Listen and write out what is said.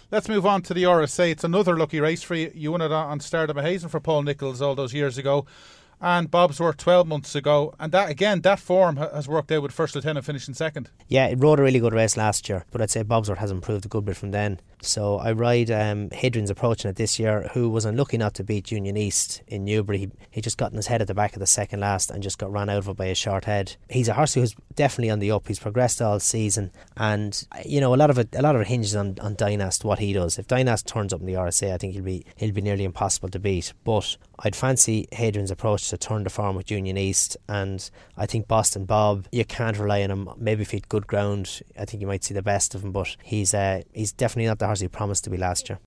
Let's move on to the RSA. It's another lucky race for you. You won it on Stardom of Hazen for Paul Nichols all those years ago, and Bobsworth 12 months ago. And that form has worked out with First Lieutenant finishing second. Yeah, it rode a really good race last year, but I'd say Bobsworth has improved a good bit from then. So I ride Hadrian's Approaching it this year, who was unlucky not to beat Union East in Newbury. He just got in his head at the back of the second last and just got run out of it by a short head. He's a horse who's definitely on the up. He's progressed all season, and a lot of it hinges on Dynast, what he does. If Dynast turns up in the RSA, I think he'll be nearly impossible to beat. But I'd fancy Hadrian's Approach to turn the form with Union East, and I think Boston Bob, you can't rely on him. Maybe if he'd good ground, I think you might see the best of him, but he's definitely not the horse he promised to be last year.